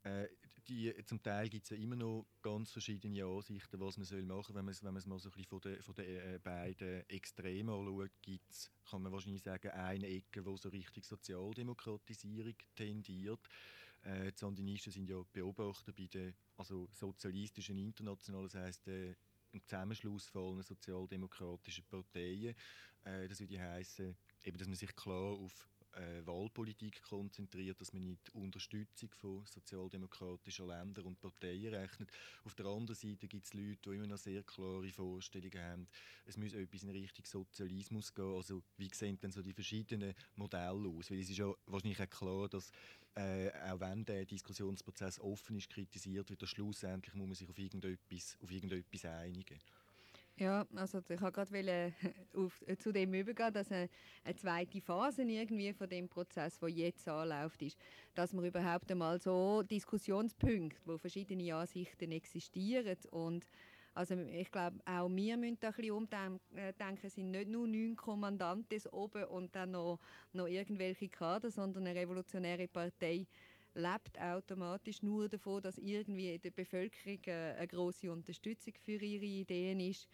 Äh, zum Teil gibt es ja immer noch ganz verschiedene Ansichten, was man machen soll. Wenn man es mal so ein bisschen von den beiden Extremen anschaut, kann man wahrscheinlich sagen, eine Ecke, die so Richtung Sozialdemokratisierung tendiert. Die Sandinisten sind ja Beobachter bei den sozialistischen Internationalen, das heisst ein Zusammenschluss von allen sozialdemokratischen Parteien. Das würde heißen, dass man sich klar auf Wahlpolitik konzentriert, dass man nicht die Unterstützung von sozialdemokratischen Ländern und Parteien rechnet. Auf der anderen Seite gibt es Leute, die immer noch sehr klare Vorstellungen haben, es muss etwas in Richtung Sozialismus gehen. Also wie sehen denn so die verschiedenen Modelle aus? Weil es ist ja wahrscheinlich auch klar, dass auch wenn der Diskussionsprozess offen ist, kritisiert wird, dass schlussendlich muss man sich auf irgendetwas einigen. Ja, also ich wollte gerade zu dem übergehen, dass eine zweite Phase irgendwie von dem Prozess, der jetzt anläuft, ist, dass man überhaupt einmal so Diskussionspunkte, wo verschiedene Ansichten existieren und also ich glaube, auch wir müssen da ein bisschen umdenken. Es sind nicht nur 9 Kommandanten oben und dann noch irgendwelche Kader, sondern eine revolutionäre Partei lebt automatisch nur davon, dass irgendwie in der Bevölkerung eine grosse Unterstützung für ihre Ideen ist.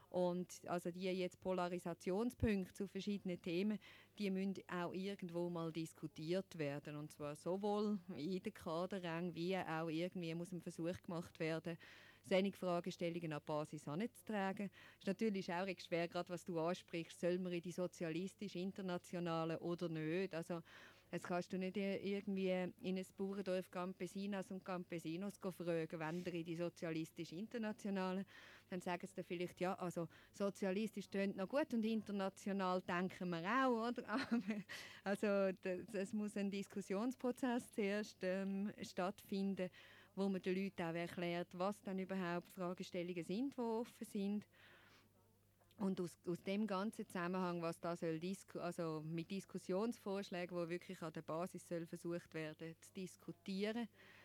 Und also die jetzt Polarisationspunkte zu verschiedenen Themen, die müssen auch irgendwo mal diskutiert werden. Und zwar sowohl in jedem Kaderrang wie auch irgendwie muss ein Versuch gemacht werden, solche Fragestellungen an die Basis anzutragen. Es ist natürlich auch recht schwer, gerade was du ansprichst, soll man in die sozialistisch-internationale oder nicht. Also jetzt kannst du nicht irgendwie in ein Bauerndorf Campesinas und Campesinos fragen, wenn ihr in die sozialistisch-internationale. Dann sagen sie dir vielleicht, ja, also sozialistisch tönt noch gut und international denken wir auch, oder? Also es muss ein Diskussionsprozess zuerst stattfinden, wo man den Leuten auch erklärt, was dann überhaupt Fragestellungen sind, die offen sind. Und aus dem ganzen Zusammenhang, was da soll also mit Diskussionsvorschlägen, wo wirklich an der Basis soll versucht werden zu diskutieren,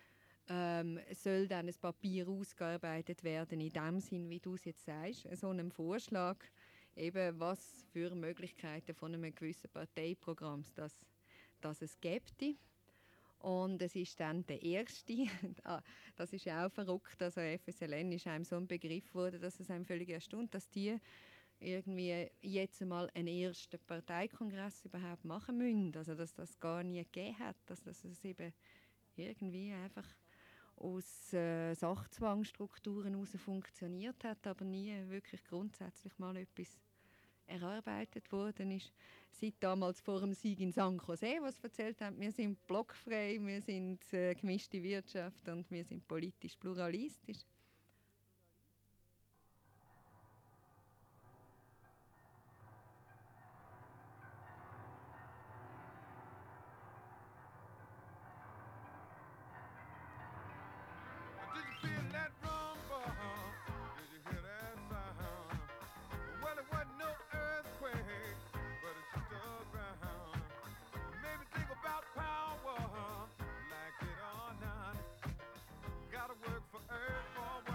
soll dann ein Papier ausgearbeitet werden in dem Sinn, wie du es jetzt sagst, so einem Vorschlag, eben was für Möglichkeiten von einem gewissen Parteiprogramm das es gäbe. Und es ist dann der erste, das ist ja auch verrückt, also FSLN ist einem so ein Begriff geworden, dass es einem völlig erstaunt, dass die irgendwie jetzt einmal einen ersten Parteikongress überhaupt machen müssen. Also dass das gar nie gegeben hat, dass es eben irgendwie einfach aus Sachzwangstrukturen heraus funktioniert hat, aber nie wirklich grundsätzlich mal etwas erarbeitet worden ist. Seit damals vor dem Sieg in San Jose, was erzählt haben, wir sind blockfrei, wir sind gemischte Wirtschaft und wir sind politisch pluralistisch. Did you feel that rumble? Did you hear that sound? Well, it wasn't no earthquake, but it shook the ground. It made me think about power, like it or not. Gotta work for earth for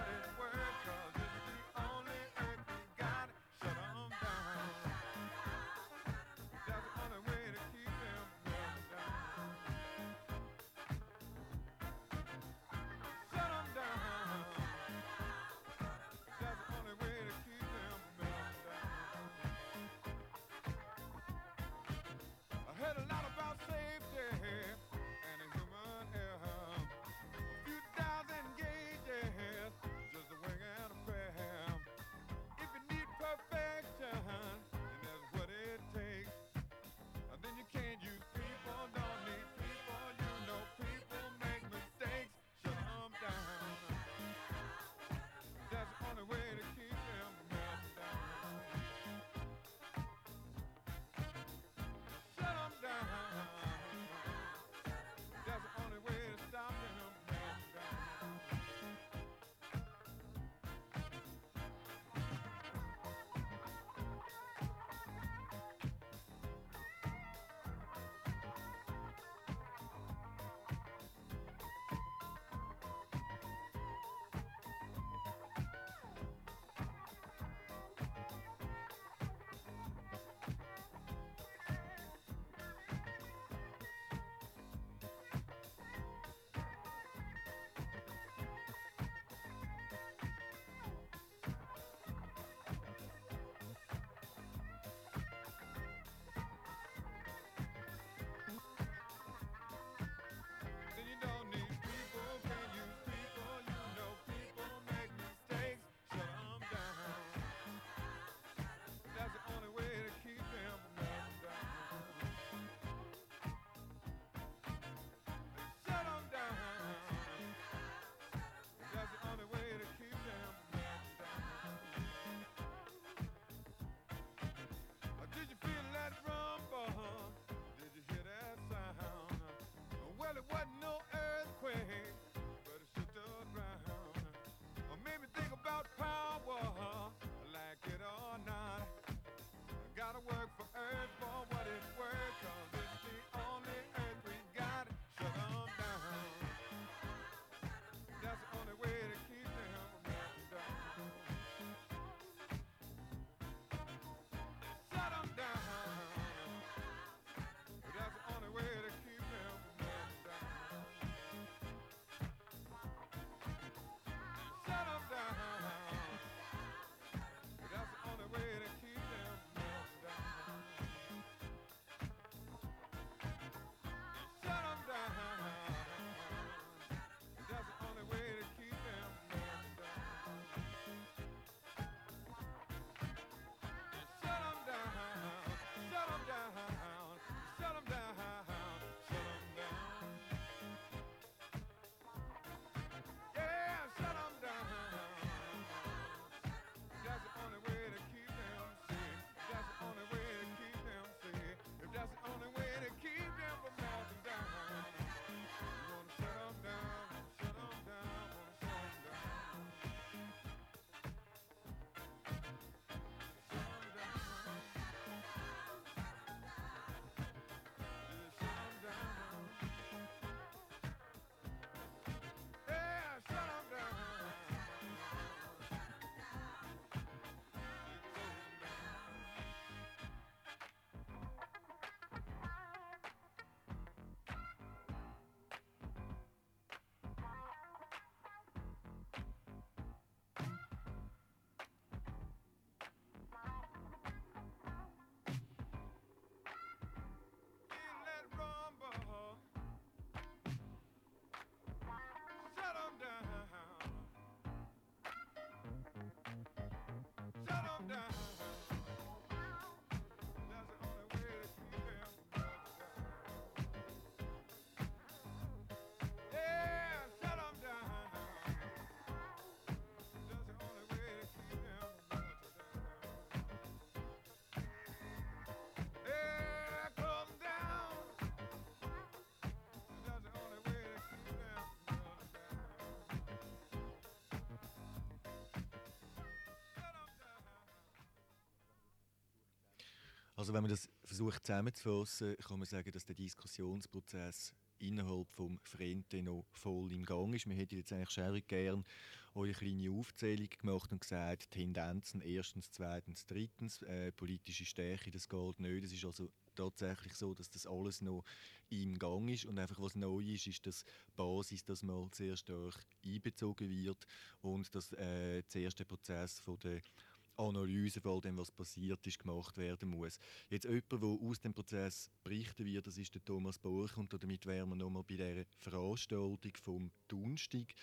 Also wenn man das versucht zusammenzufassen, kann man sagen, dass der Diskussionsprozess innerhalb des Frente noch voll im Gang ist. Wir hätten jetzt eigentlich sehr gerne eine kleine Aufzählung gemacht und gesagt, Tendenzen erstens, zweitens, drittens, politische Stärke, das geht nicht. Es ist also tatsächlich so, dass das alles noch im Gang ist und einfach was neu ist, ist dass die Basis, dass mal sehr stark einbezogen wird und dass zuerst der Prozess von der Analyse von all dem, was passiert ist, gemacht werden muss. Jetzt jemand, der aus dem Prozess berichten wird, das ist der Thomas Borch und damit wären wir nochmal bei dieser Veranstaltung vom Donnerstag.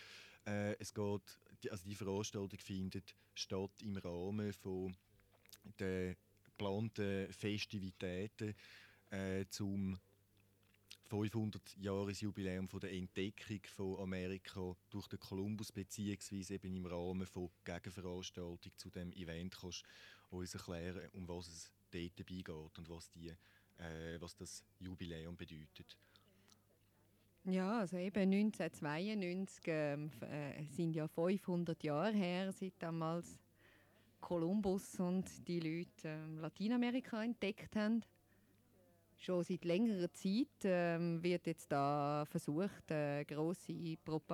Also die Veranstaltung findet statt im Rahmen von der geplanten Festivitäten zum 500-Jahres-Jubiläum der Entdeckung von Amerika durch den Kolumbus, beziehungsweise eben im Rahmen von Gegenveranstaltung zu dem Event kannst du uns erklären, um was es dort dabei geht und was das Jubiläum bedeutet. Ja, also eben 1992 sind ja 500 Jahre her, seit damals Kolumbus und die Leute Lateinamerika entdeckt haben. Schon seit längerer Zeit wird jetzt da versucht, eine grosse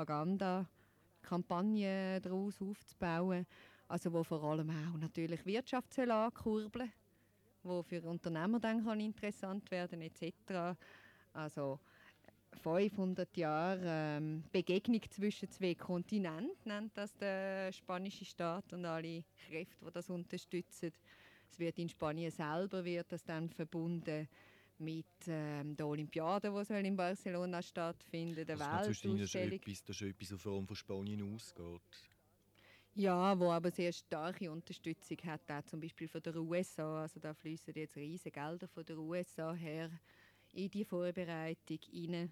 Propagandakampagne daraus aufzubauen, also wo vor allem auch natürlich Wirtschaft soll ankurbeln, wo für Unternehmer dann kann interessant werden etc. Also 500 Jahre Begegnung zwischen zwei Kontinenten, nennt das der spanische Staat und alle Kräfte, die das unterstützen. Es wird in Spanien selber wird das dann verbunden mit der Olympiade, die in Barcelona stattfindet, der Weltausstellung. Das ist etwas, was vor allem von Spanien ausgeht. Ja, wo aber sehr starke Unterstützung hat, auch zum Beispiel von der USA. Also da fließen jetzt riesige Gelder von der USA her in die Vorbereitung hinein.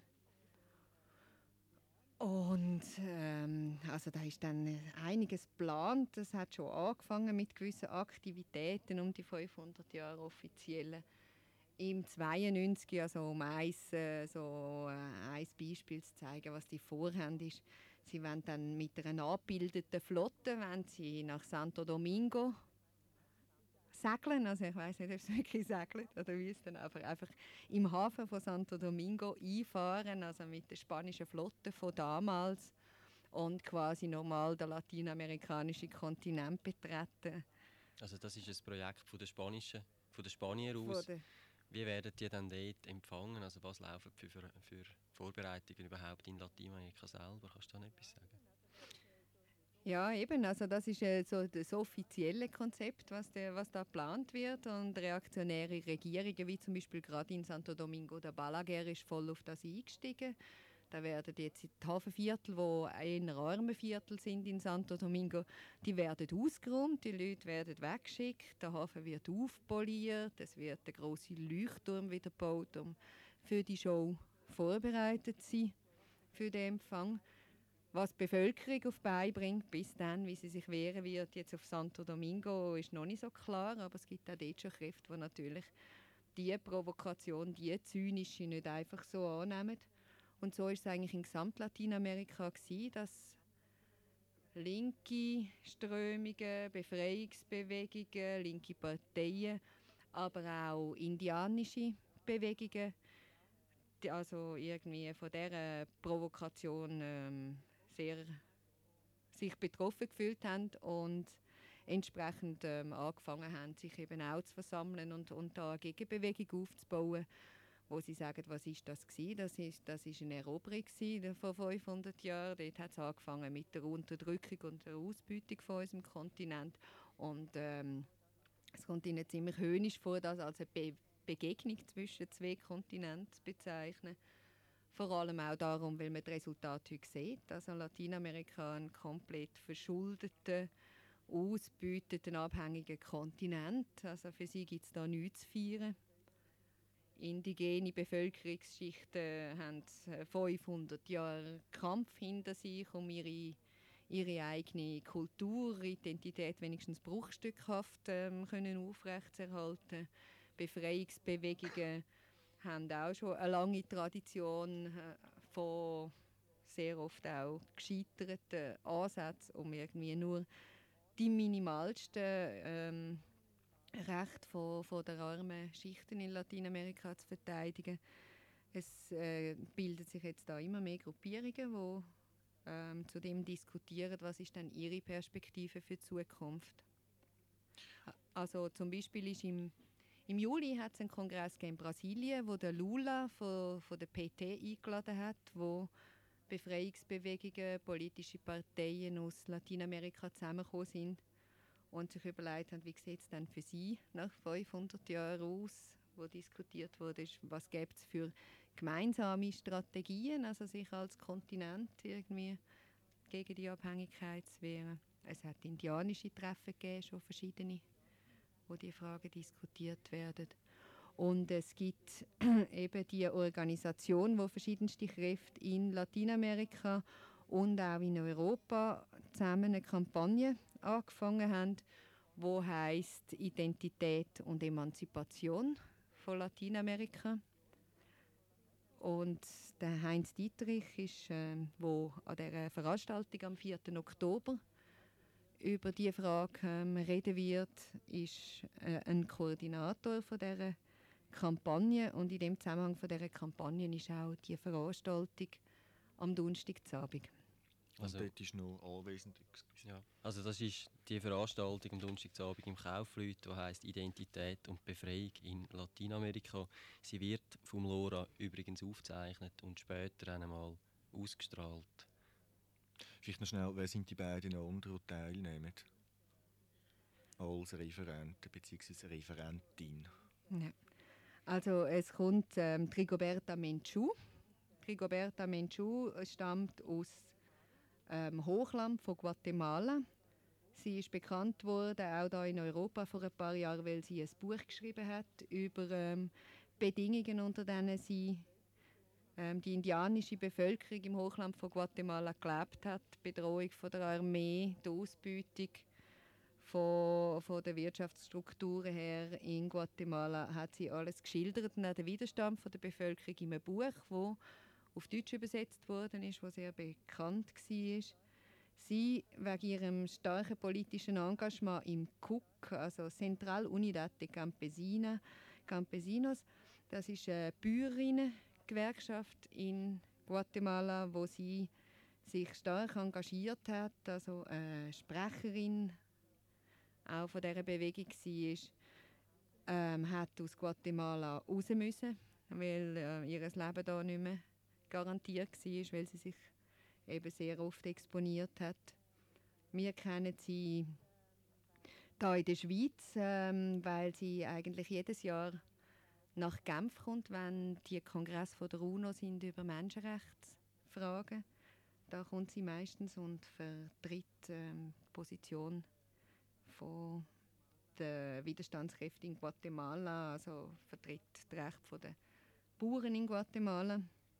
Und also da ist dann einiges geplant. Es hat schon angefangen mit gewissen Aktivitäten um die 500 Jahre offiziellen. Im 92, also um ein Beispiel zu zeigen, was die vorhaben, ist, sie wollen dann mit einer abbildeten Flotte sie nach Santo Domingo segeln. Also ich weiß nicht, ob es wirklich segelt oder wie es dann einfach im Hafen von Santo Domingo einfahren, also mit der spanischen Flotte von damals und quasi normal den lateinamerikanischen Kontinent betreten. Also das ist ein Projekt von der Spanier aus. Wie werden die dann dort empfangen? Also was laufen für Vorbereitungen überhaupt in Lateinamerika selber? Kannst du da noch etwas sagen? Ja, eben. Also das ist so das offizielle Konzept, was da geplant wird. Und reaktionäre Regierungen, wie zum Beispiel gerade in Santo Domingo, der Balaguer ist voll auf das eingestiegen. Da werden jetzt die Hafenviertel, die eher arme Viertel sind in Santo Domingo, die werden ausgeräumt, die Leute werden weggeschickt, der Hafen wird aufpoliert, es wird ein grosser Leuchtturm wieder gebaut, um für die Show vorbereitet zu sein, für den Empfang. Was die Bevölkerung auf die Beine bringt, bis dann, wie sie sich wehren wird, jetzt auf Santo Domingo, ist noch nicht so klar, aber es gibt auch dort schon Kräfte, die natürlich diese Provokation, diese zynische nicht einfach so annehmen. Und so war es eigentlich in Gesamt-Lateinamerika, dass linke Strömungen, Befreiungsbewegungen, linke Parteien, aber auch indianische Bewegungen, also irgendwie von dieser Provokation sehr sich betroffen gefühlt haben und entsprechend angefangen haben, sich eben auch zu versammeln und da eine Gegenbewegung aufzubauen, wo sie sagen, was ist das gewesen? Das ist eine Eroberung vor 500 Jahren. Dort hat es angefangen mit der Unterdrückung und der Ausbeutung von unserem Kontinent. Und es kommt ihnen ziemlich höhnisch vor, das als eine Begegnung zwischen zwei Kontinenten zu bezeichnen. Vor allem auch darum, weil man das Resultat heute sieht. Also Lateinamerika ein komplett verschuldeten, ausbeuteten, abhängigen Kontinent. Also für sie gibt es da nichts zu feiern. Indigene Bevölkerungsschichten haben 500 Jahre Kampf hinter sich, um ihre eigene Kultur, Identität wenigstens bruchstückhaft können aufrechtzuerhalten. Befreiungsbewegungen haben auch schon eine lange Tradition von sehr oft auch gescheiterten Ansätzen, um irgendwie nur die minimalsten Rechte von der armen Schichten in Lateinamerika zu verteidigen. Es bilden sich jetzt da immer mehr Gruppierungen, die zu dem diskutieren, was ist denn ihre Perspektive für die Zukunft. Also zum Beispiel ist im Juli hat es einen Kongress in Brasilien, wo der Lula von der PT eingeladen hat, wo Befreiungsbewegungen, politische Parteien aus Lateinamerika zusammengekommen sind und sich überlegt haben, wie sieht es denn für sie nach 500 Jahren aus, wo diskutiert wurde, was gibt es für gemeinsame Strategien, also sich als Kontinent irgendwie gegen die Abhängigkeit zu wehren. Es hat indianische Treffen gegeben, schon verschiedene, wo die Fragen diskutiert werden. Und es gibt eben die Organisation, wo verschiedenste Kräfte in Lateinamerika und auch in Europa zusammen eine Kampagne angefangen haben, wo heißt Identität und Emanzipation von Lateinamerika. Und der Heinz Dietrich ist, wo an der Veranstaltung am 4. Oktober über die Frage reden wird, ist ein Koordinator von dieser Kampagne. Und in dem Zusammenhang von dieser Kampagne ist auch die Veranstaltung am Donnerstagabend. Also dort ist noch anwesend. Ja, also das ist die Veranstaltung am Donnerstagabend im Kaufleut, die heisst «Identität und Befreiung in Lateinamerika». Sie wird vom LoRa übrigens aufgezeichnet und später einmal ausgestrahlt. Vielleicht noch schnell, wer sind die beiden anderen, die teilnehmen? Als Referenten bzw. Referentin. Ja. Also es kommt Rigoberta Menchú. Rigoberta Menchú stammt aus Hochland von Guatemala. Sie ist bekannt worden, auch hier in Europa vor ein paar Jahren, weil sie ein Buch geschrieben hat über Bedingungen, unter denen sie die indianische Bevölkerung im Hochland von Guatemala gelebt hat. Die Bedrohung von der Armee, die Ausbeutung von der Wirtschaftsstrukturen her in Guatemala hat sie alles geschildert. Und auch der Widerstand von der Bevölkerung in einem Buch, das auf Deutsch übersetzt worden ist, das sehr bekannt war. Sie, wegen ihrem starken politischen Engagement im CUC, also Central Unidad de Campesinos, das ist eine Bäuerinnen-Gewerkschaft in Guatemala, wo sie sich stark engagiert hat, also eine Sprecherin auch von dieser Bewegung war, hat aus Guatemala raus müssen, weil ihr Leben da nicht mehr garantiert war, weil sie sich eben sehr oft exponiert hat. Wir kennen sie hier in der Schweiz, weil sie eigentlich jedes Jahr nach Genf kommt, wenn die Kongresse der UNO sind über Menschenrechtsfragen. Da kommt sie meistens und vertritt die Position von der Widerstandskräfte in Guatemala, also vertritt die Rechte der Bauern in Guatemala.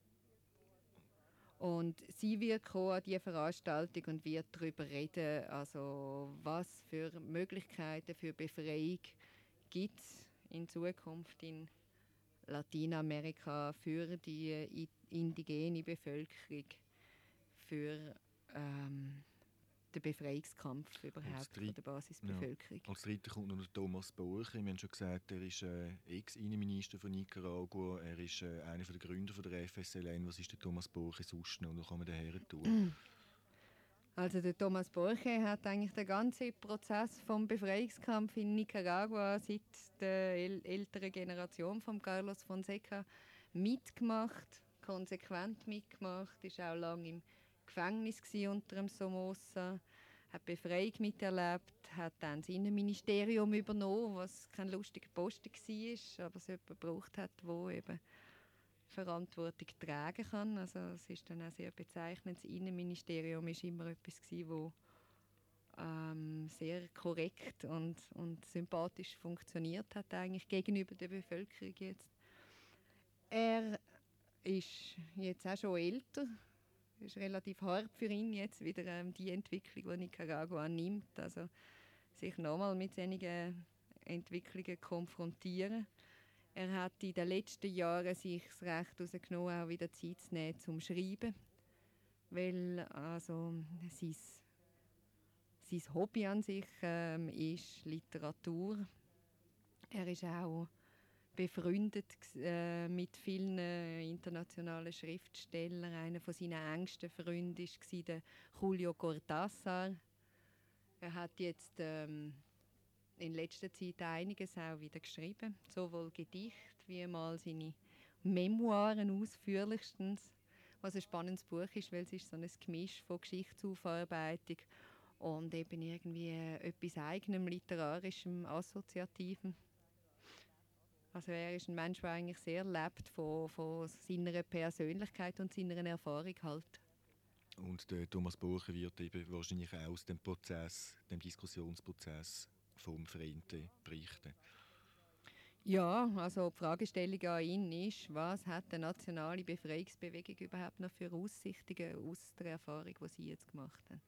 Und sie wird kommen an diese Veranstaltung und wird darüber reden, also was für Möglichkeiten für Befreiung gibt es in Zukunft in Lateinamerika für die indigene Bevölkerung, für den Befreiungskampf überhaupt von der Basisbevölkerung. Ja. Als Dritter kommt noch Thomas Borche. Wir haben schon gesagt, er ist Ex-Innenminister von Nicaragua. Er ist einer der Gründer von der FSLN. Was ist der Thomas Borche sonst noch? Und was kann man daher tun? Also der Thomas Borche hat eigentlich den ganzen Prozess vom Befreiungskampf in Nicaragua seit der älteren Generation von Carlos Fonseca mitgemacht, konsequent mitgemacht, ist auch lange im Gefängnis unter dem Somoza, hat Befreiung miterlebt, hat dann das Innenministerium übernommen, was kein lustiger Posten war, aber es jemanden gebraucht hat, der eben Verantwortung tragen kann. Also es ist dann auch sehr bezeichnend. Das Innenministerium war immer etwas, das sehr korrekt und sympathisch funktioniert hat eigentlich gegenüber der Bevölkerung jetzt. Er ist jetzt auch schon älter. Es ist relativ hart für ihn jetzt wieder die Entwicklung, die Nicaragua nimmt. Also sich nochmal mit solchen Entwicklungen konfrontieren. Er hat in den letzten Jahren sich das Recht herausgenommen, auch wieder Zeit zu nehmen zum Schreiben. Weil also sein Hobby an sich ist Literatur. Er ist auch befreundet mit vielen internationalen Schriftstellern. Einer von seinen engsten Freunden war der Julio Cortázar. Er hat jetzt in letzter Zeit einiges auch wieder geschrieben, sowohl Gedichte wie mal seine Memoiren ausführlichstens, was ein spannendes Buch ist, weil es ist so ein Gemisch von Geschichtsaufarbeitung und eben irgendwie etwas eigenem, literarischem, assoziativem. Also er ist ein Mensch, der eigentlich sehr lebt von seiner Persönlichkeit und seiner Erfahrung halt. Und der Thomas Borcher wird eben wahrscheinlich auch aus dem Prozess, dem Diskussionsprozess vom Frente berichten. Ja, also die Fragestellung an ihn ist, was hat die nationale Befreiungsbewegung überhaupt noch für Aussichten aus der Erfahrung, die sie jetzt gemacht haben?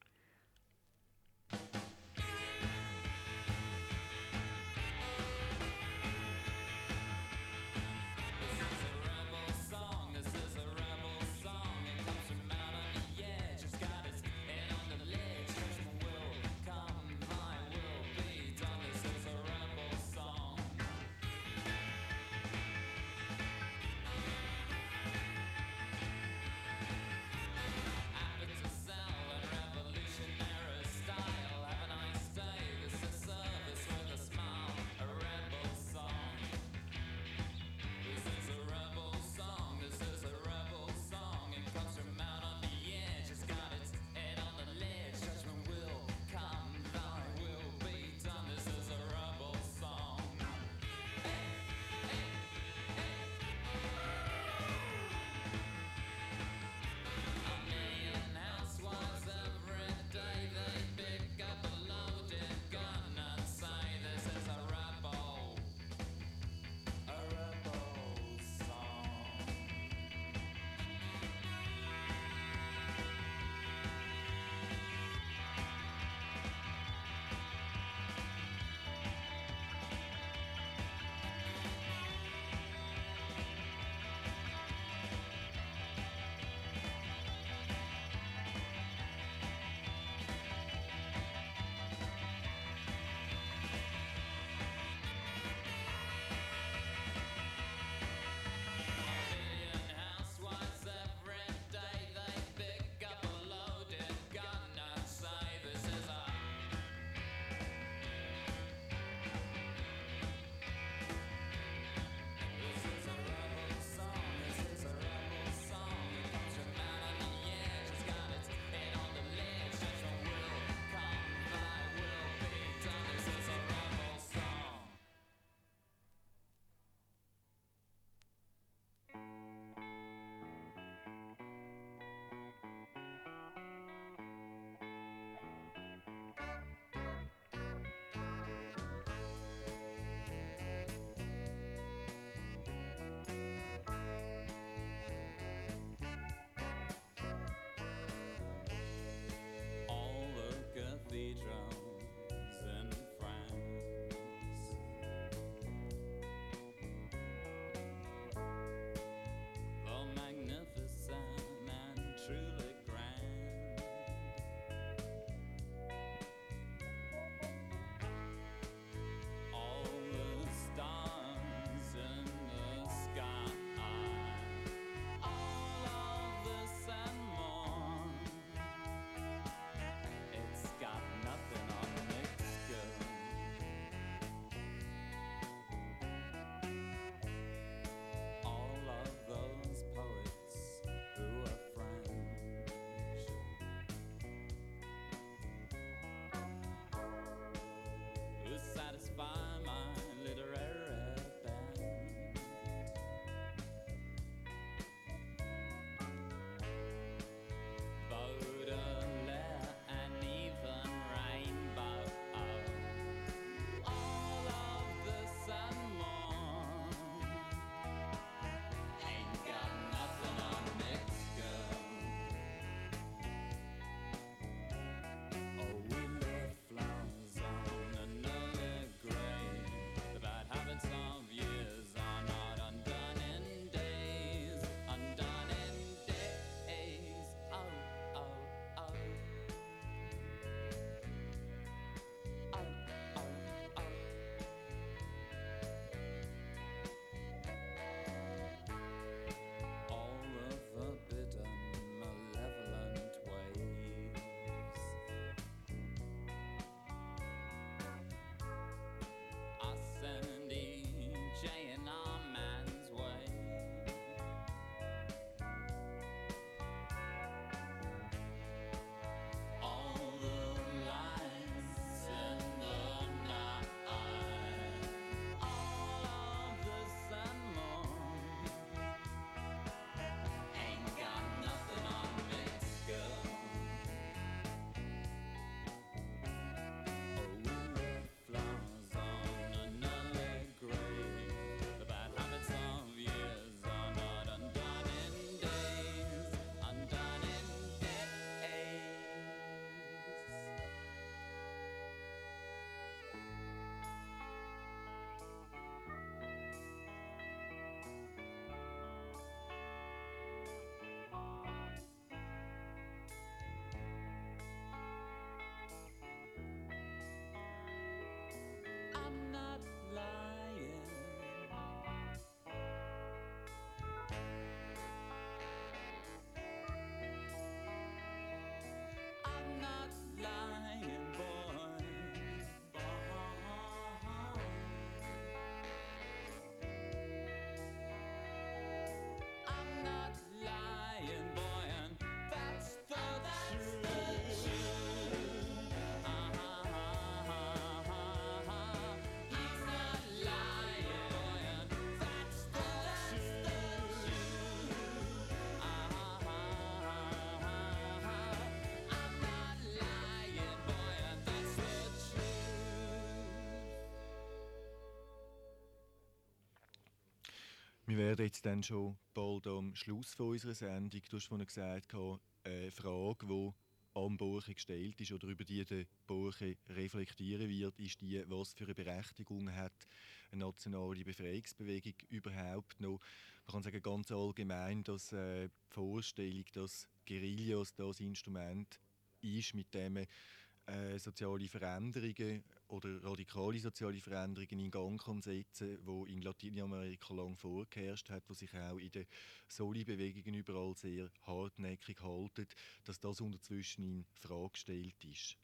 werden jetzt dann schon bald am Schluss von unserer Sendung. Du hast vorhin gesagt, eine Frage, die am Borche gestellt ist oder über die der Borche reflektieren wird, ist die, was für eine Berechtigung hat eine nationale Befreiungsbewegung überhaupt noch. Man kann sagen, ganz allgemein, dass die Vorstellung, dass Guerillas das Instrument ist, mit dem man soziale Veränderungen oder radikale soziale Veränderungen in Gang kann setzen, die in Lateinamerika lang vorgeherrscht hat, die sich auch in den Soli-Bewegungen überall sehr hartnäckig halten, dass das unterzwischen in Frage gestellt ist.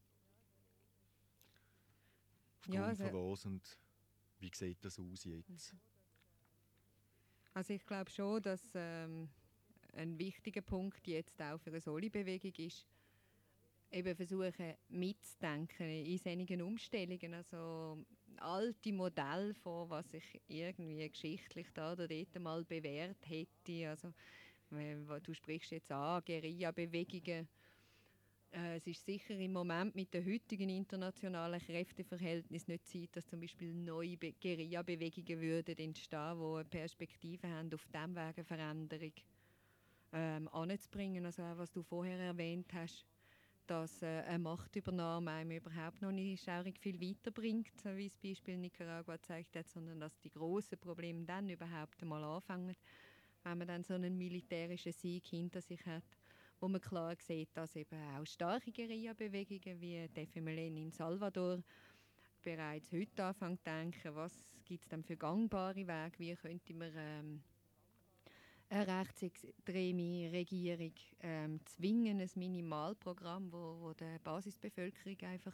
Aufgrund Ja, also, von was und wie sieht das aus jetzt? also ich glaube schon, dass ein wichtiger Punkt jetzt auch für eine Soli-Bewegung ist, eben versuchen mitzudenken in solchen Umstellungen. Also alte Modelle von was sich irgendwie geschichtlich da oder dort mal bewährt hätte. Also du sprichst jetzt an, Guerilla-Bewegungen. Es ist sicher im Moment mit den heutigen internationalen Kräfteverhältnissen nicht Zeit, dass zum Beispiel neue Guerilla-Bewegungen würden entstehen, die eine Perspektive haben, auf diesem Weg eine Veränderung anzubringen. Also auch, was du vorher erwähnt hast, dass eine Machtübernahme einem überhaupt noch nicht schaurig viel weiterbringt, so wie das Beispiel Nicaragua gezeigt hat, sondern dass die grossen Probleme dann überhaupt einmal anfangen, wenn man dann so einen militärischen Sieg hinter sich hat, wo man klar sieht, dass eben auch starke Guerilla-Bewegungen wie die FMLN in Salvador bereits heute anfangen zu denken, was gibt es denn für gangbare Wege, wie könnte man eine rechtsextreme Regierung zwingen, ein Minimalprogramm, wo der Basisbevölkerung einfach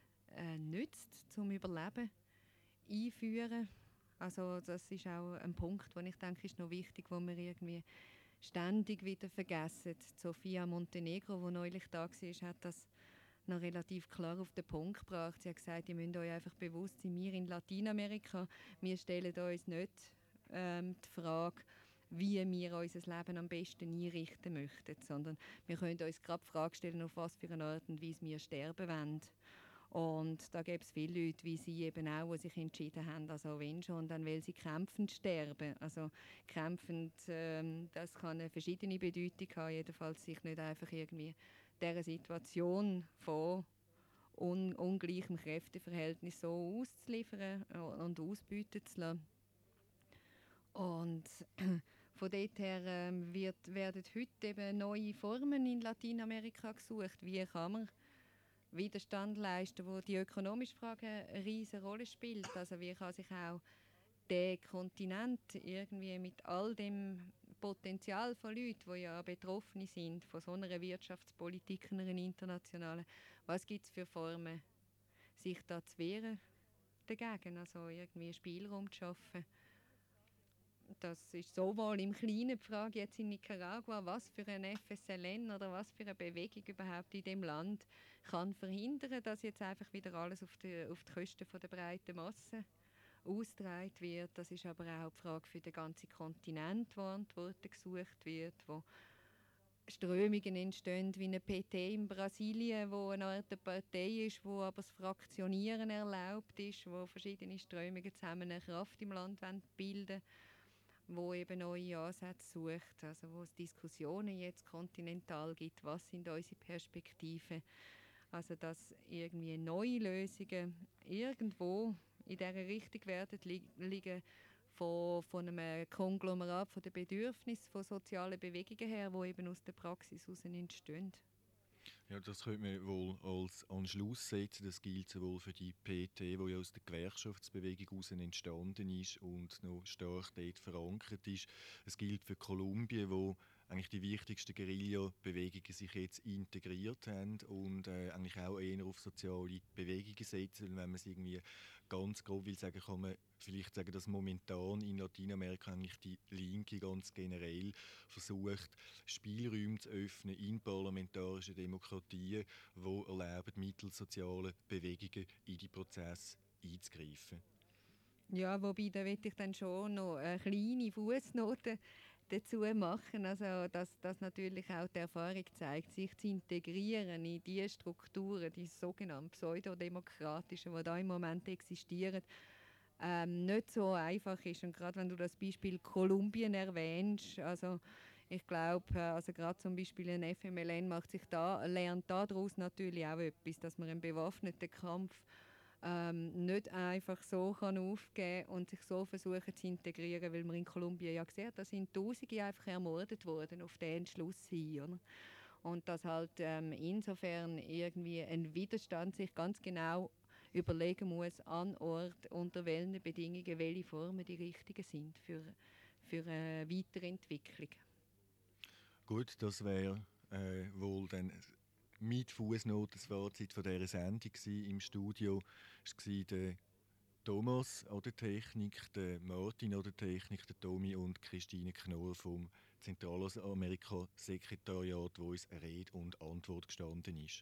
nützt, zum Überleben, einführen. Also das ist auch ein Punkt, den ich denke, ist noch wichtig, wo wir irgendwie ständig wieder vergessen. Sofia Montenegro, die neulich da war, hat das noch relativ klar auf den Punkt gebracht. Sie hat gesagt, ihr müsst euch einfach bewusst sein, wir in Lateinamerika, wir stellen uns nicht die Frage, wie wir unser Leben am besten einrichten möchten, sondern wir können uns gerade die Frage stellen, auf was für eine Art und Weise wir sterben wollen. Und da gibt es viele Leute, wie sie eben auch, die sich entschieden haben, also wenn schon, dann will sie kämpfend sterben. Also kämpfend, das kann eine verschiedene Bedeutung haben, jedenfalls sich nicht einfach irgendwie dieser Situation von ungleichem Kräfteverhältnis so auszuliefern und ausbeuten zu lassen. Und von dort her werden heute eben neue Formen in Lateinamerika gesucht. Wie kann man Widerstand leisten, wo die ökonomische Frage eine riesige Rolle spielt. Also wie kann sich auch der Kontinent irgendwie mit all dem Potenzial von Leuten, die ja betroffen sind von so einer Wirtschaftspolitik, einer internationalen, was gibt es für Formen, sich da zu wehren dagegen, also irgendwie Spielraum zu schaffen. Das ist sowohl im Kleinen die Frage jetzt in Nicaragua, was für ein FSLN oder was für eine Bewegung überhaupt in dem Land kann verhindern, dass jetzt einfach wieder alles auf die Kosten der breiten Masse ausgetragen wird. Das ist aber auch die Frage für den ganzen Kontinent, wo Antworten gesucht wird, wo Strömungen entstehen wie eine PT in Brasilien, wo eine Art Partei ist, wo aber das Fraktionieren erlaubt ist, wo verschiedene Strömungen zusammen eine Kraft im Land bilden wollen, wo eben neue Ansätze sucht, also wo es Diskussionen jetzt kontinental gibt, was sind unsere Perspektiven, also dass irgendwie neue Lösungen irgendwo in dieser Richtung werden liegen von einem Konglomerat von den Bedürfnissen von sozialen Bewegungen her, die eben aus der Praxis heraus entstehen. Ja, das könnte man wohl als Anschluss setzen. Das gilt sowohl für die PT, die ja aus der Gewerkschaftsbewegung heraus entstanden ist und noch stark dort verankert ist. Es gilt für Kolumbien, wo eigentlich die wichtigsten Guerilla-Bewegungen sich jetzt integriert haben und eigentlich auch eher auf soziale Bewegungen setzen. Wenn man es irgendwie ganz grob will sagen, kann man vielleicht sagen, dass momentan in Lateinamerika eigentlich die Linke ganz generell versucht, Spielräume zu öffnen in parlamentarischen Demokratien, die erlauben, mittels sozialer Bewegungen in die Prozesse einzugreifen. Ja, wobei, da möchte ich dann schon noch eine kleine Fußnote dazu machen, also dass natürlich auch die Erfahrung zeigt, sich zu integrieren in die Strukturen, die sogenannten pseudodemokratischen, die da im Moment existieren, nicht so einfach ist. Und gerade wenn du das Beispiel Kolumbien erwähnst, also ich glaube, also gerade zum Beispiel ein FMLN lernt daraus natürlich auch etwas, dass man einen bewaffneten Kampf nicht einfach so kann aufgeben und sich so versuchen zu integrieren, weil man in Kolumbien ja gesehen hat, da sind Tausende einfach ermordet worden auf den Entschluss hin, oder? Und dass halt insofern irgendwie ein Widerstand sich ganz genau überlegen muss an Ort, unter welchen Bedingungen, welche Formen die richtigen sind für eine Weiterentwicklung. Gut, das wäre wohl dann mit Fußnote das Fazit von dieser Sendung gewesen. Im Studio war der Thomas an der Technik, der Martin an der Technik, der Tommy und Christine Knoll vom Zentralamerika-Sekretariat, wo uns Rede und Antwort gestanden ist.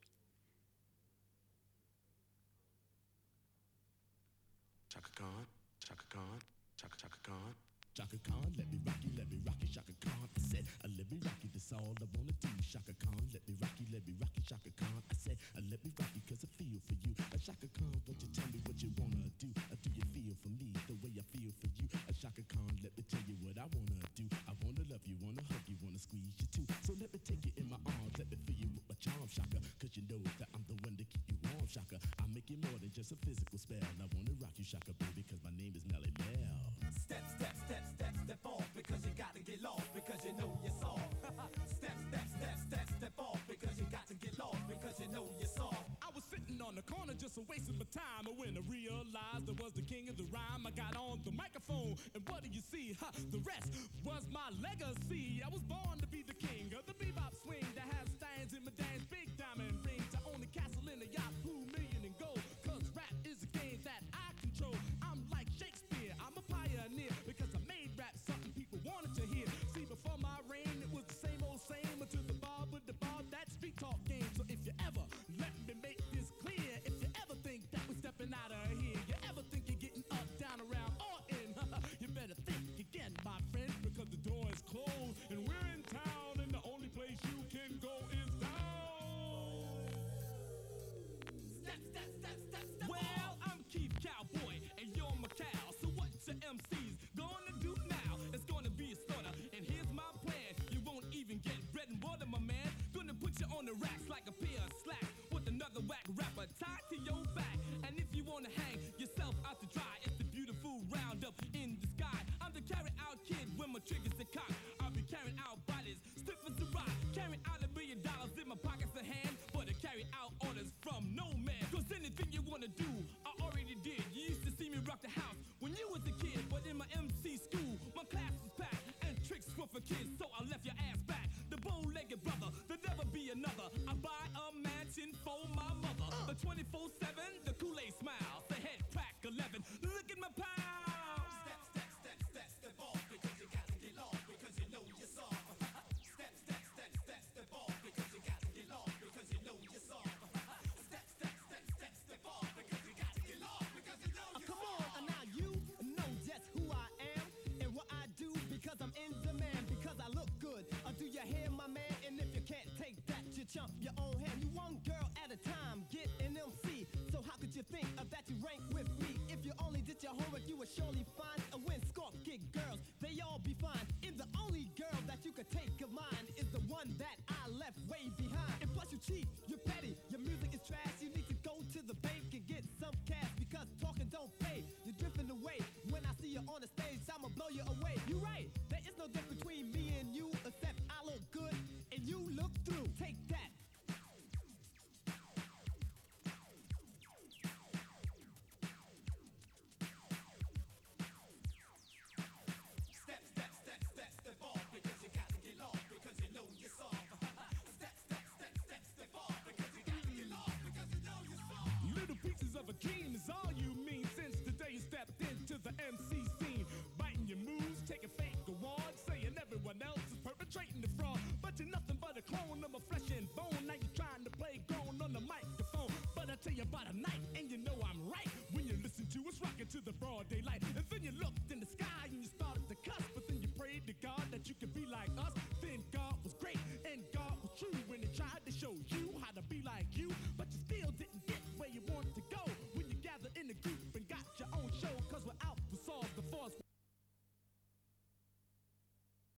Chaka Khan, Chaka Khan, Chaka Chaka Khan. Chaka Khan, let me rock you, Chaka Khan. I said, let me rock you, that's all I wanna do. Chaka Khan, let me rock you, Chaka Khan. I said, let me rock you, cause I feel for you. Chaka Khan, won't you tell me what you wanna do? Do you feel for me the way I feel for you? Chaka Khan, let me tell you what I wanna do. I wanna love you, wanna hug you, wanna squeeze you too. So let me take you in my arms, let me fill you with my charm, Shaka. Cause you know that I'm the one to keep you warm, Shaka. I make you more than just a physical spell. I wanna rock you, Shaka, baby, cause my name is Melly Mel. Step, step, step, step, step off because you gotta get lost because you know you're soft. Step, step, step, step, step off because you got to get lost because you know you're soft. I was sitting on the corner just wasting my time, and when I realized I was the king of the rhyme, I got on the microphone, and what do you see? The rest was my legacy. I was born to be the king of the bebop swing that has stands in my dance, big diamond rings. I own a castle in a yacht, 2 million in gold. Cause rap is a game that I control. I'm like Shakespeare, I'm a pioneer because I made rap something people wanted to hear. See, before my reign, it was the same old same until the bar with the bar, that street talk game. So if you ever let me make this clear, if you ever think that we're stepping out of here, you ever think you're getting up, down, around, or in, you better think again, my friend, because the door is closed and we're in town, and the only place you can go is down. Step, step, step, step, step Well, I'm Keith Cowboy, and you're Macau. So what's your MCs gonna do now? It's gonna be a starter, and here's my plan. You won't even get bread and water, my man. Gonna put you on the racks like a pair of slacks with another whack rapper tied to your back. And if you wanna hang yourself out to dry, it's the beautiful roundup in the sky. I'm the carry-out kid when my triggers are cocked. I'll be carrying out bodies, stiff as a rock, carrying out $1 billion in my pockets of hand, but to carry out orders from no man. Cause anything you wanna do, I already did. You used to see me rock the house when you was a kid, but in my MC school, my class was packed, and tricks were for kids, so I left your ass back. The bow-legged brother, there'll never be another. I buy a mansion for my mother. The 24/7, the Kool-Aid smile, the head crack 11. Look at my pal. Step, step, step, step, step off because you got to get lost because you know you're soft. Step, step, step, step, step off because you got to get lost because you know you're soft. Step, step, step, step, step off because you got to get lost because you know you're Come soft. on, now you know just who I am and what I do because I'm in demand, because I look good. Do you hear my man? And if you can't take that, you chump your own hand. You one girl at a time, get an MC. So how could you think that you rank with me? If you only did your homework, you would surely find a win. Scorp kick girls, they all be fine. And the only girl that you could take of mine is the one that I left way behind. And plus you cheat, you're petty, your music is trash. You need to go to the bank and get some cash because talking don't pay. You're drifting away. When I see you on the stage, I'ma blow you away. You right.